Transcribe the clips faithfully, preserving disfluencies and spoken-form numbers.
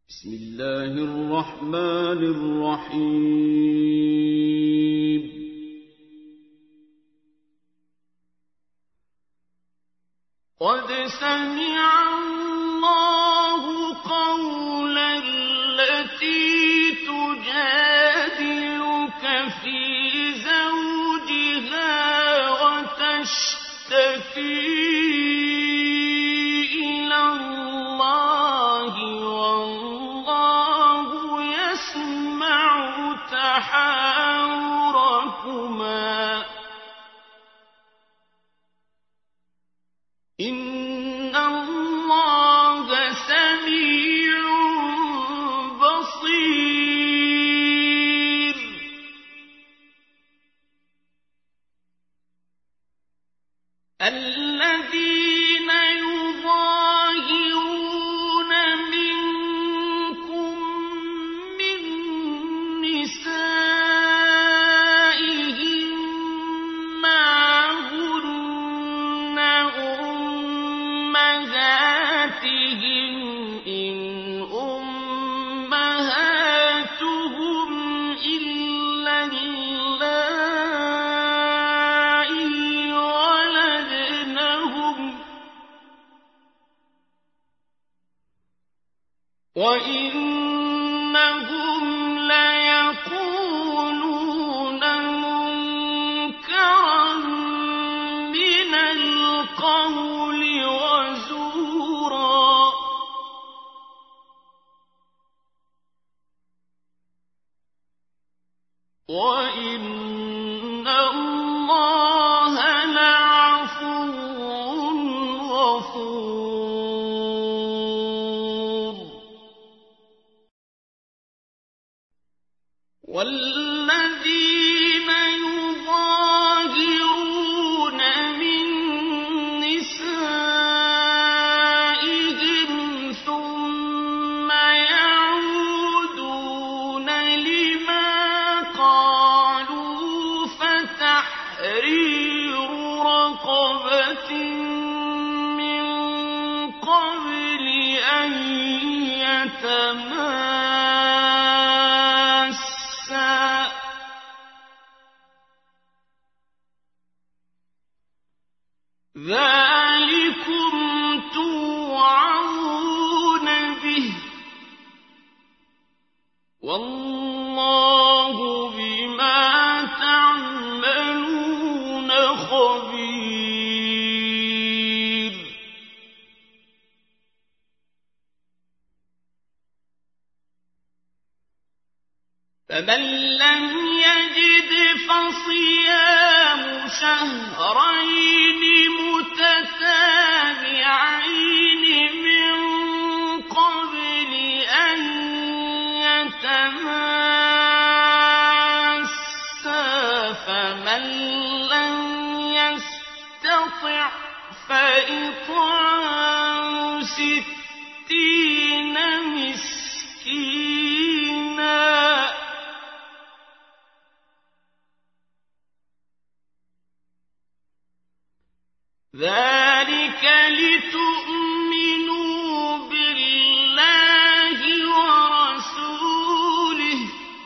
بسم الله الرحمن الرحيم. قد سمع الله قول التي تجادلك في زوجها وتشتكي إلى الله والله يسمع تحاوركما إن الله سميع بصير. الذين يظاهرون منكم من نسائهم ما هن أمهاتهم إن أمهاتهم إلا اللائي ولدنهم وإنهم ليقولون منكرا من القول وزورا. وإن الله لعفو غفور. والذين يظاهرون من نسائهم ثم يعودون لما قالوا فتحرير رقبة من قبل أن يتماسا ذلكم توعظون به والله بما تعملون خبير. فمن لم يجد فصيام شهرين متتابعين من قبل أن يتماسا فمن لم يستطع فإطعام ستين مسكينا ذلك لتؤمنوا بالله ورسوله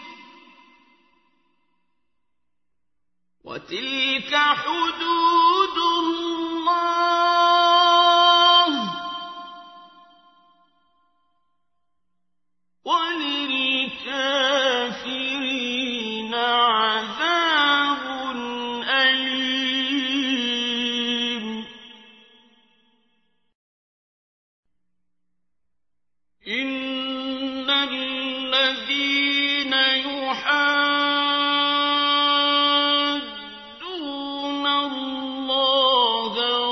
وتلك حدود الله وللكافرين عذاب أليم. إن الذين يحادون الله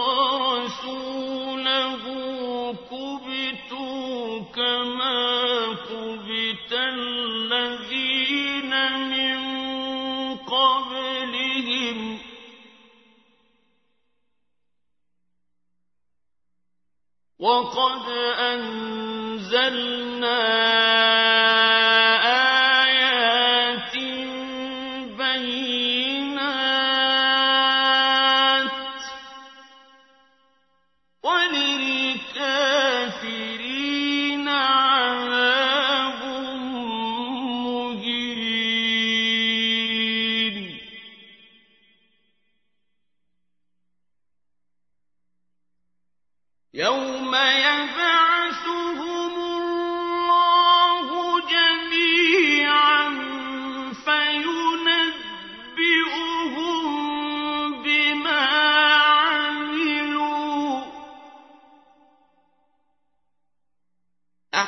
ورسوله كبتوا كما كبت الذين من قبلهم وقد أنزلنا آيات بينات وللكافرين عذاب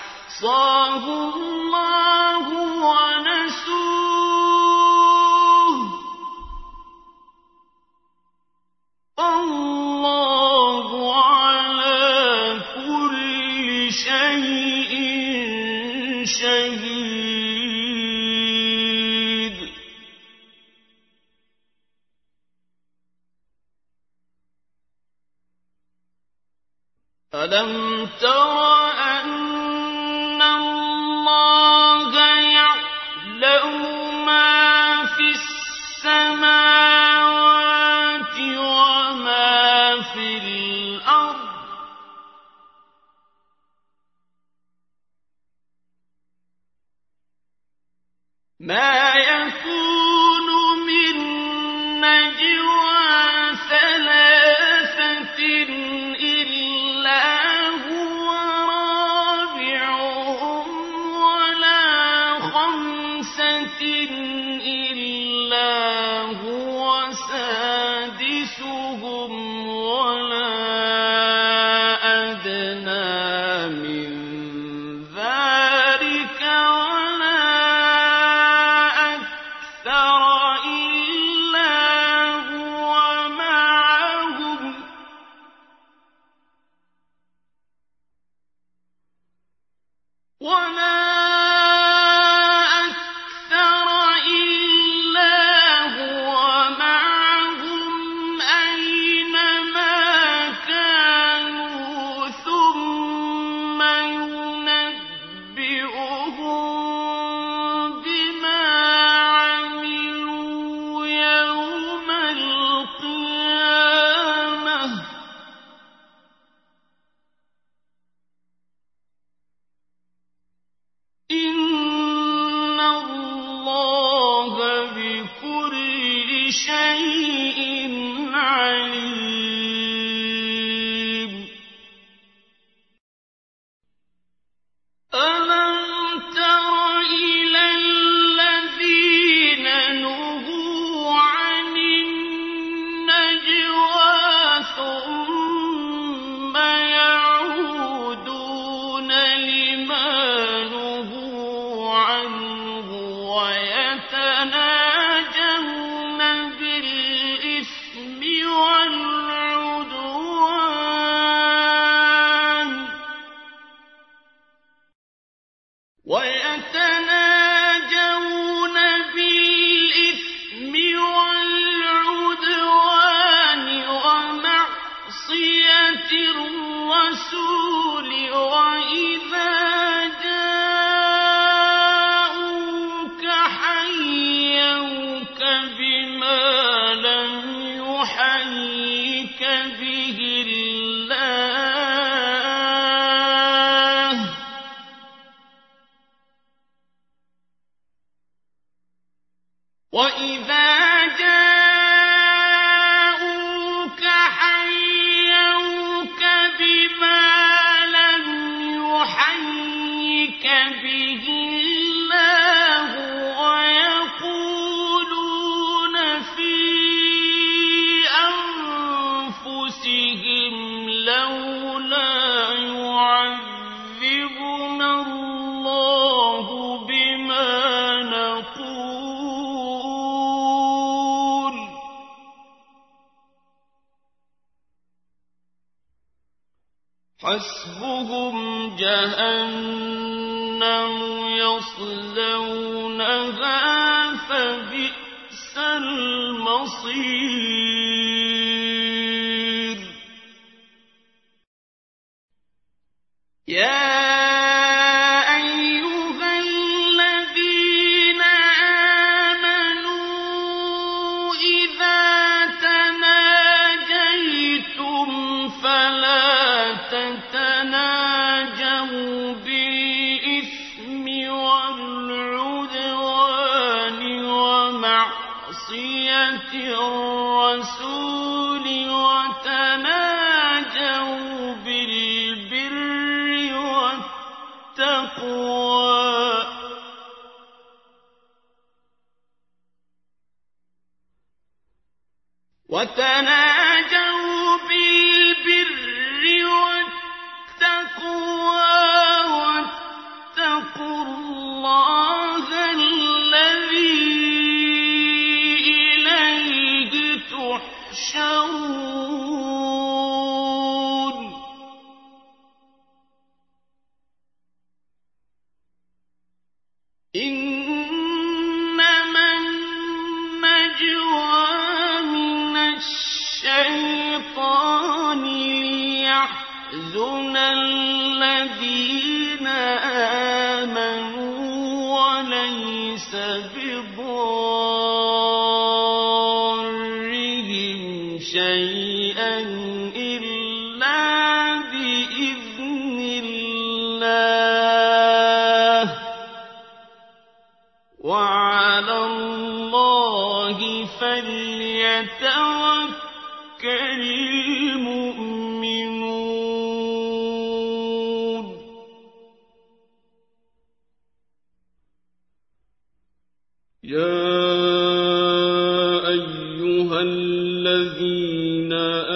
أحصاه الله ونسوه والله على كل شيء شهيد. ألم تر أن الله يعلم ما في السماوات وما في الأرض ما يكون من نجوى ثلاثة إلا هو رابعهم ولا خمسة إلا هو سادسهم ولا أدنى من ذلك ولا أكثر إلا هو معهم ولا أكثر إلا هو معهم أينما كانوا ثم ينبئهم بما عملوا يوم القيامة إن الله بكل شيء عليم. ألم تر إلى الذين نهوا عن النجوى ثم يعودون لما نهوا عنه ويتناجون بالإثم والعدوان ويتناجون بالإثم والعدوان ومعصية الرسول وإذا جاءوك حيوك بما لم يحيك به الله وإذا جاءوك حيوك بما لم يحيك به الله ويقولون في أنفسهم لولا يعذبنا الله بما نقول حسبهم جهنم يصلونها فبئس المصير. يا أيها الذين آمنوا إذا تناجيتم فلا تتناجوا بالإثم والعدوان ومعصية الرسول وتناجوا بالبر والتقوى وتناجوا بالبر والتقوى ليس بضارهم شيئا إلا بإذن الله وعلى الله فليتوكل المؤمنون. يا أيها الذين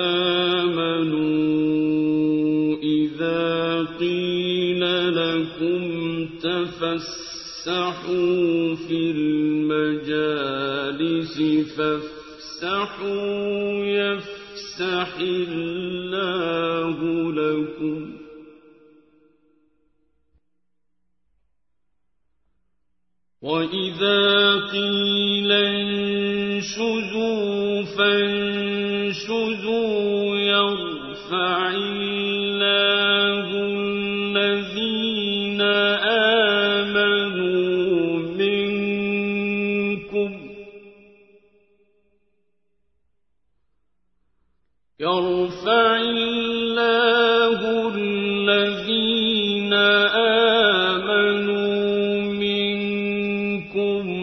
آمنوا إذا قيل لكم تفسحوا في المجالس فافسحوا يفسح الله لكم وإذا قيل انشزوا فانشزوا يرفع الله الذين آمنوا منكم يرفع الله الذين آمنوا منكم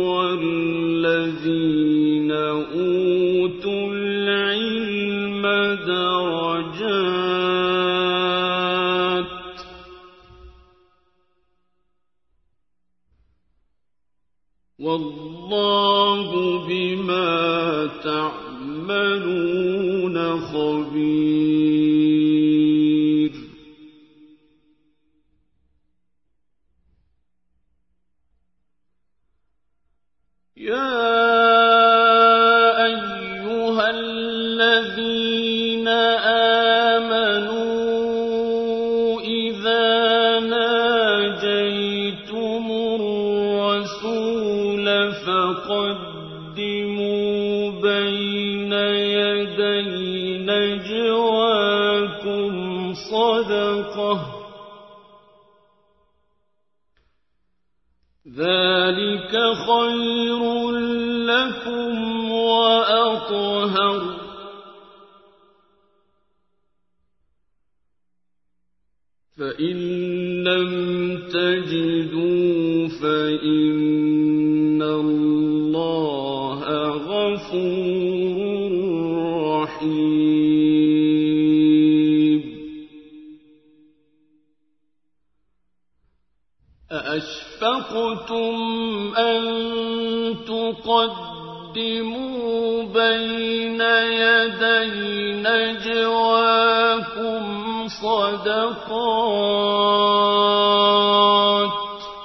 والذين أوتوا العلم درجات والله بما تعملون خبير. يا أيها الذين آمنوا إذا ناجيتم الرسول فقدموا بين يدي نجواكم صدقة ذلك خير لكم وأطهر فإن لم تجدوا فإن الله غفور رحيم. أأشفقتم أن تقدموا بين يدي نجواكم صدقات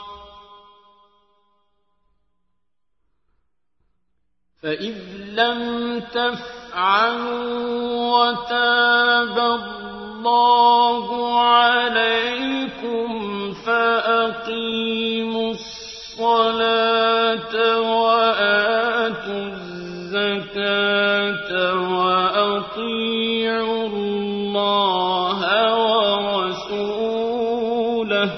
فإذ لم تفعلوا وتاب الله عليكم فأقيموا الصلاة وآتوا الزكاة وأطيعوا الله ورسوله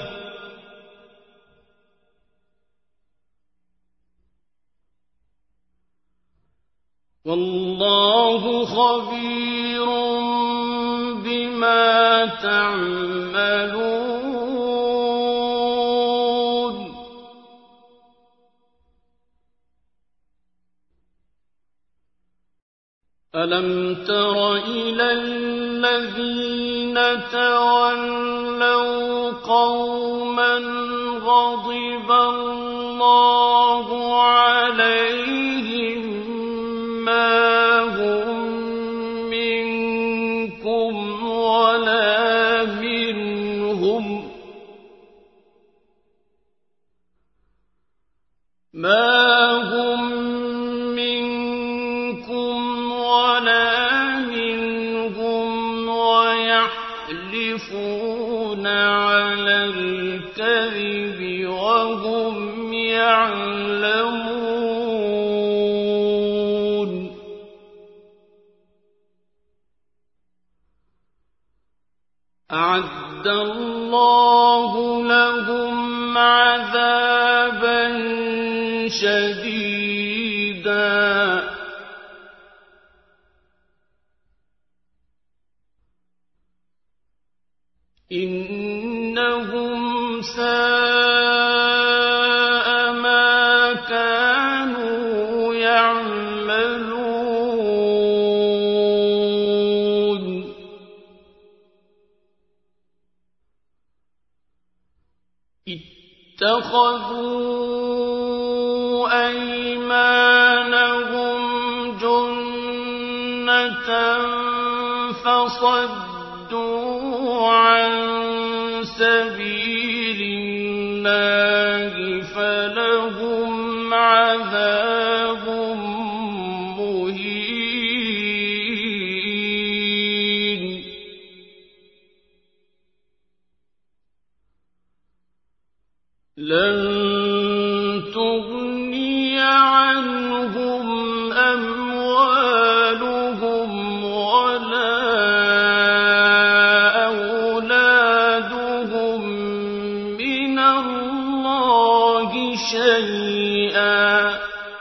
والله خبير بما تعملون. ألم تر إلى الذين تولوا قوما غضب الله عليهم ما هم منكم ولا منهم ما هم منكم ولا منهم ويحلفون على الكذب وهم يعلمون. أعد الله لهم عذابا شديدا إنهم ساء ما كانوا يعملون اتخذوا أيمانهم جنة فصدوا عن سبيل الله فلهم عذاب مهين لن تغني عنهم أموالهم ولا أولادهم من الله شيئا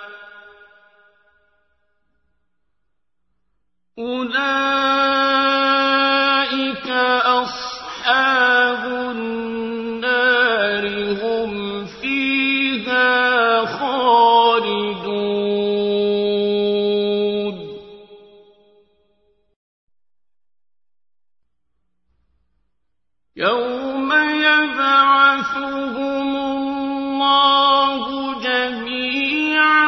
أولئك أصحاب النار هم فيها خالدون يوم يبعثهم الله جميعا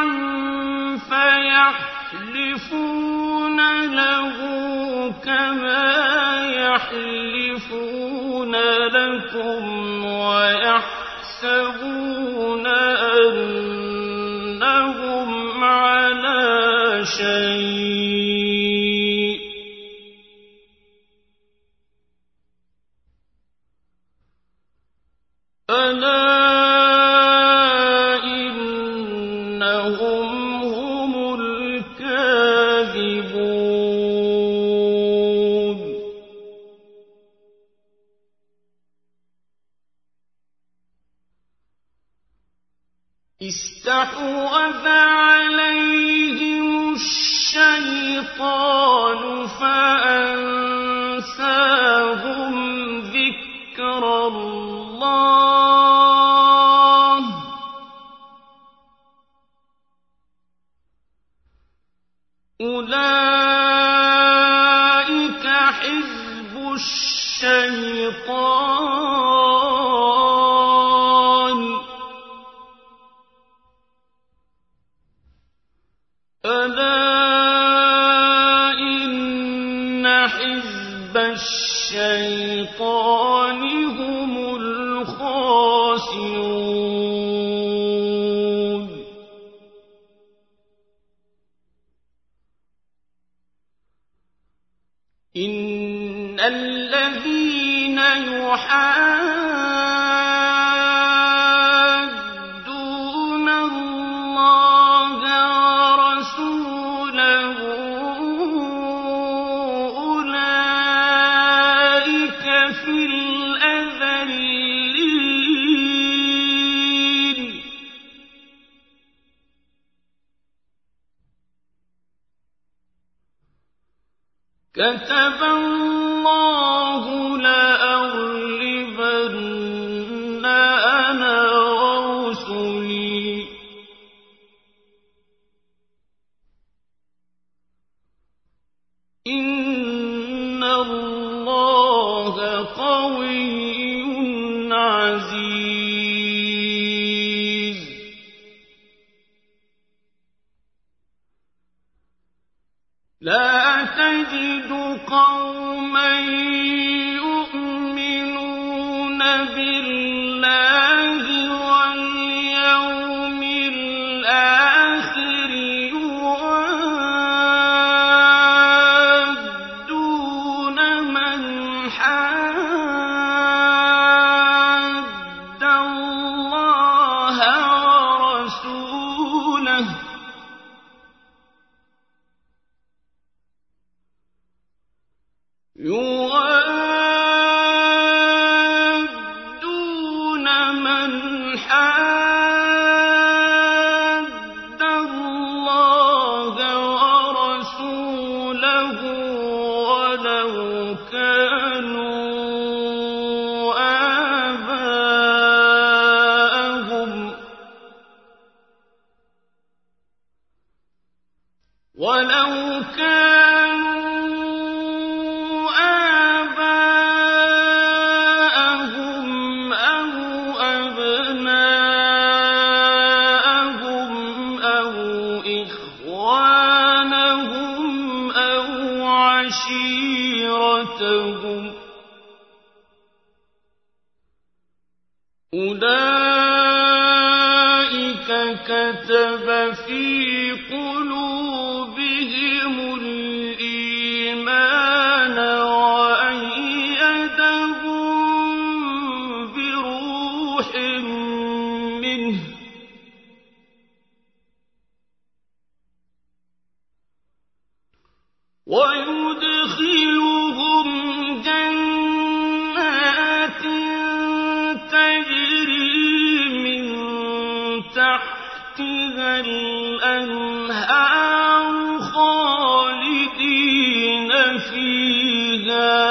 فيحلفون له كما يحلفون لكم ويحسبون أنهم على شيء ألا إنهم هم الكاذبون استحوذ عليهم الشيطان فأنساهم ذكر الله أولئك حزب الشيطان ألا إن حزب الشيطان هم الخاسرون إن الذين يحادون الله ورسوله أولئك في الأذلين كتب الله لأغلبن أنا ورسلي إن الله قوي عزيز لا تجد قوما يؤمنون بالله واليوم الآخر يوادون من حاد الله ورسوله كتب في قلوبهم الإيمان وأيدهم بروح منه ويدخلهم جنات تجري من تحتها الأنهار خالدين فيها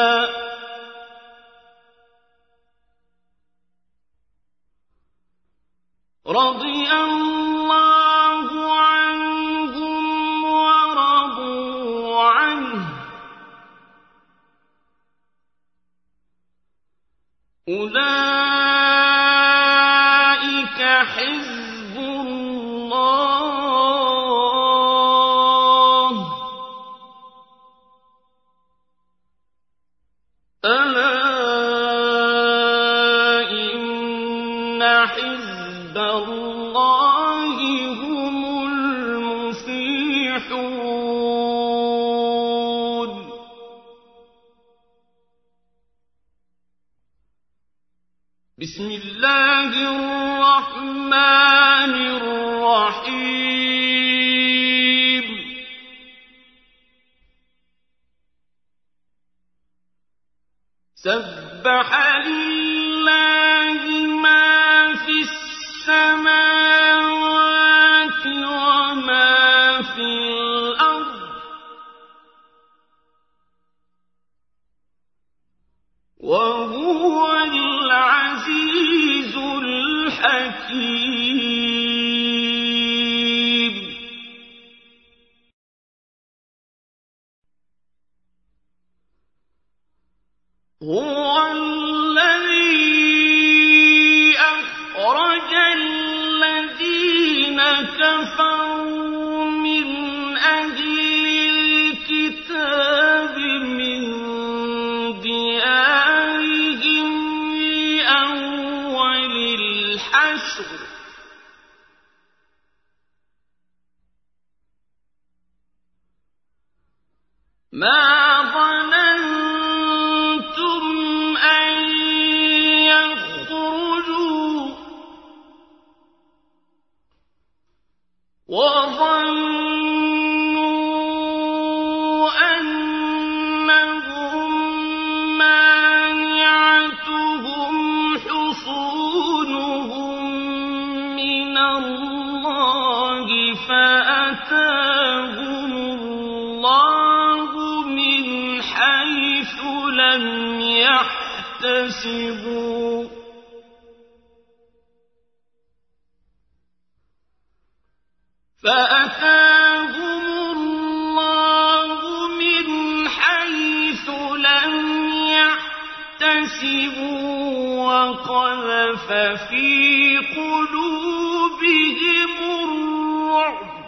رضي الله عنهم ورضوا عنه أولئك حزب الله ألا إن حزب الله هم المفلحون بسم الله الرحمن الرحيم سبح لله ما في السماوات وما في الأرض وهو العزيز الحكيم هو الذي أخرج الذين كفروا من أهل الكتاب من ديارهم لأول الحشر ما ظننتم أن يخرجوا وظنوا أنهم مانعتهم حصونهم من الله فأتاهم الله من حيث لم يحتسبوا فأتاهم الله من حيث لم يحتسبوا وقذف في قلوبهم الرعب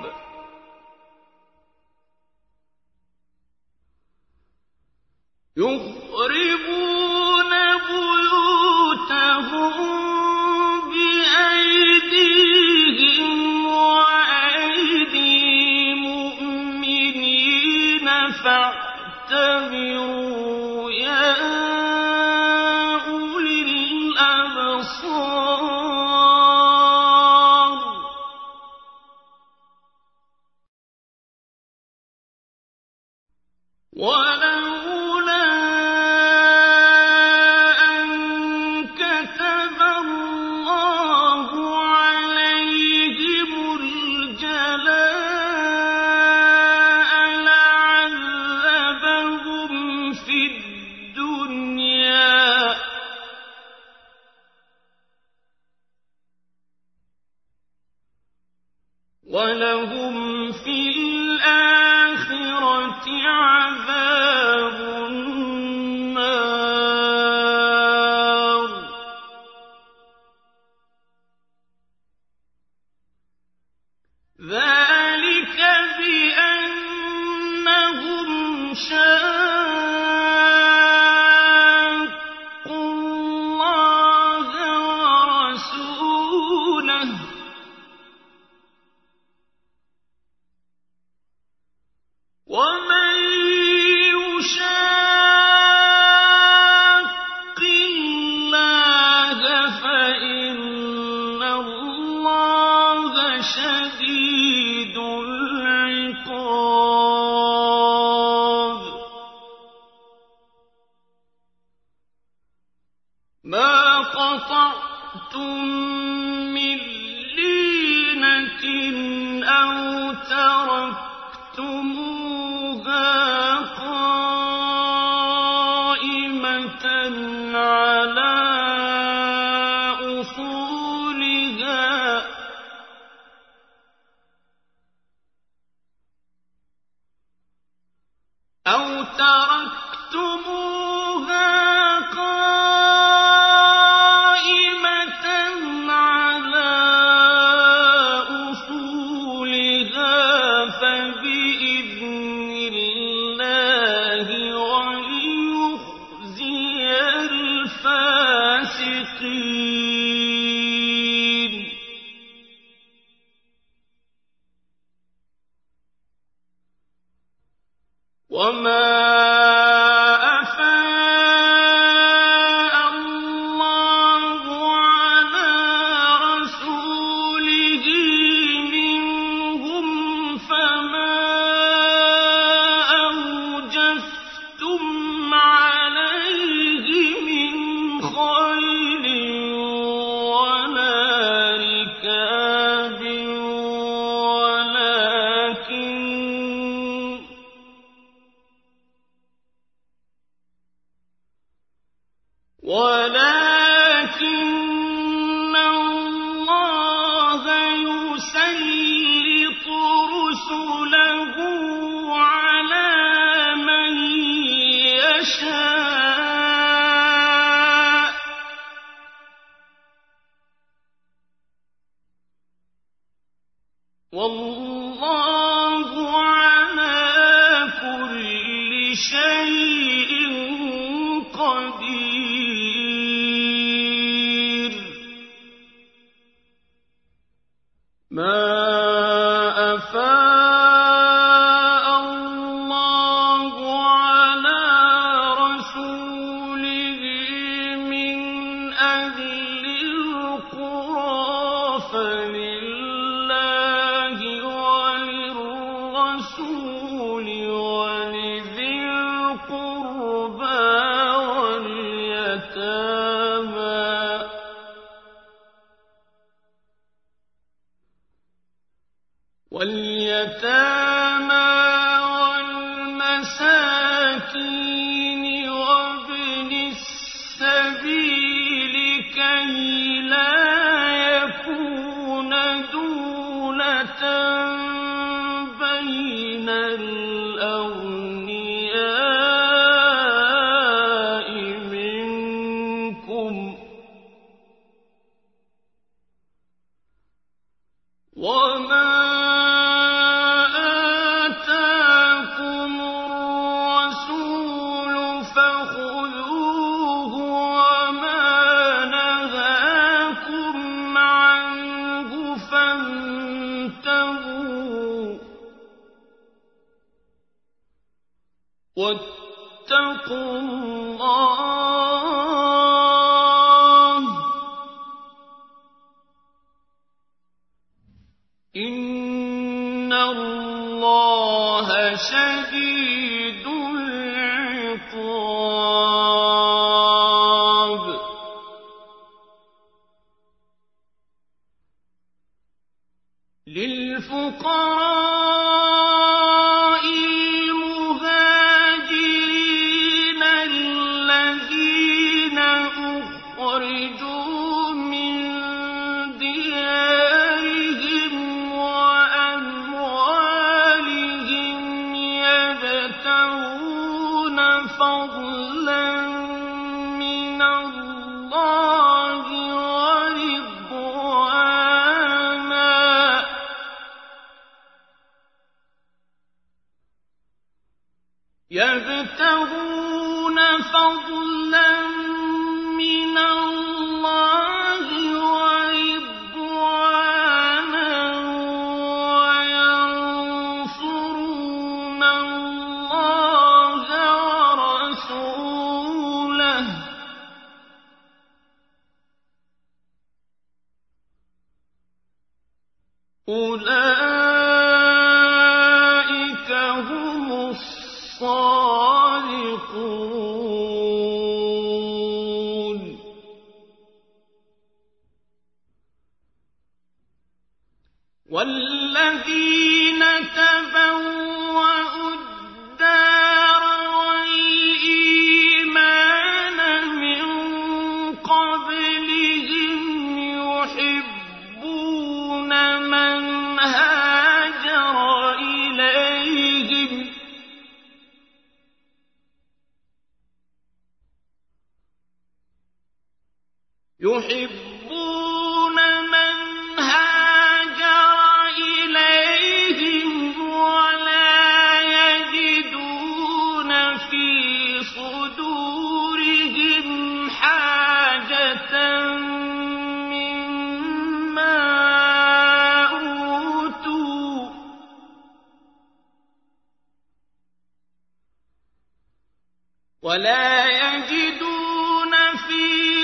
يخربون بيوتهم بأيديهم وأيدي مؤمنين فاعتبروا يا أولي الأبصار ولولا أن كتب الله عليهم الجلاء لعذبهم في الدنيا ولهم في الآخرة عذاب النار ذلك بأنهم شاقوا الله ورسوله اللَّهَ شَدِيدُ الْعِقَابِ مَا قَطَعْتُم مِّن لِّينَةٍ أَوْ تَرَكْتُمُوهَا قَائِمَةً عَلَىٰ أُصُولِهَا أَوْ تَرَكْتُمُوهَا قَائِمَةً عَلَىٰ أُصُولِهَا فَبِإِذْنِ اللَّهِ وَلِيُخْزِيَ الْفَاسِقِينَ وَمَا أَفَاءَ اللَّهُ عَلَىٰ رَسُولِهِ مِنْهُمْ فَمَا أَوْجَفْتُمْ عَلَيْهِ مِنْ خَيْلٍ وَلَا رِكَابٍ وَلَٰكِنَّ اللَّهَ يُسَلِّطُ رُسُلَهُ عَلَىٰ مَن يَشَاءُ ۚ وَاللَّهُ عَلَىٰ كُلِّ شَيْءٍ قَدِيرٌ مَا أَفَاءَ اللَّهُ عَلَىٰ رَسُولِهِ مِنْ أَهْلِ الْقُرَىٰ فَلِلَّهِ وَلِلرَّسُولِ وَلِذِي الْقُرْبَىٰ وَالْيَتَامَىٰ وَالْمَسَاكِينِ وَابْنِ السَّبِيلِ كَيْ لَا يَكُونَ دُولَةً بَيْنَ الْأَغْنِيَاءِ مِنكُمْ ۚ وَمَا آتَاكُمُ الرَّسُولُ فَخُذُوهُ وَمَا نَهَاكُمْ عَنْهُ فَانتَهُوا ۚ وَاتَّقُوا اللَّهَ ۖ إِنَّ اللَّهَ شَدِيدُ الْعِقَابِ لِلْفُقَرَاءِ الْمُهَاجِرِينَ الَّذِينَ أُخْرِجُوا مِن دِيَارِهِمْ وَأَمْوَالِهِمْ يَبْتَغُونَ فَضْلًا مِّنَ اللَّهِ وَرِضْوَانًا يَبْتَغُونَ فَضْلًا مِّنَ اللَّهِ وَرِضْوَانًا وَيَنصُرُونَ اللَّهَ وَرَسُولَهُ ۚ أولئك هم الصادقون. والذين تبوأوا الدار والإيمان من قبلهم يحبون من هاجر إليهم يحبون من هاجر إليهم ولا يجدون في صدورهم حاجة مما أوتوا ولا يجدون في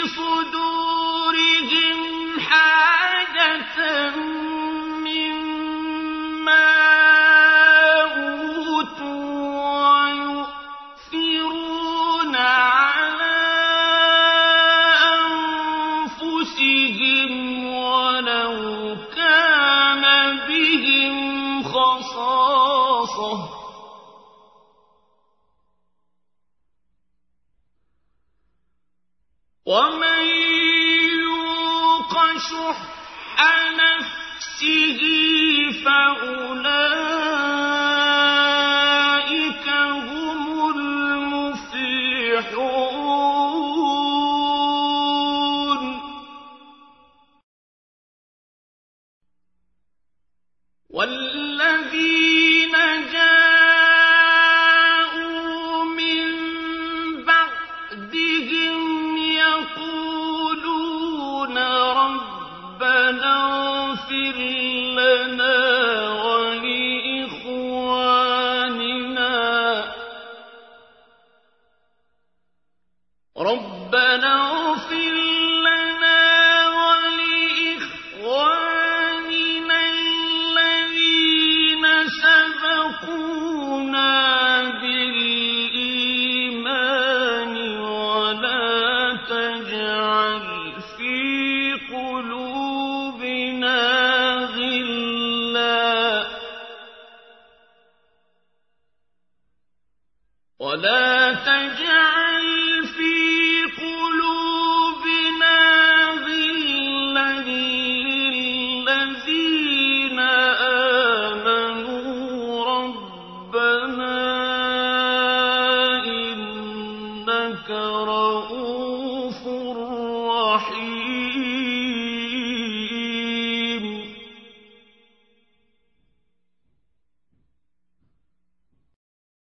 صدورهم حاجة مما أوتوا ويؤثرون على أنفسهم ولو كان بهم خصاصة ومن يوق شح نفسه فأولئك هم المفلحون. والذين جاءوا من بعدهم يقولون ربنا اغفر لنا ولإخواننا ربنا اغفر لنا ولإخواننا الذين سبقونا بالإيمان ولا تجعل في قلوبنا غلا ولا تجعل في قلوبنا غلا للذين آمنوا ربنا إنك رؤوف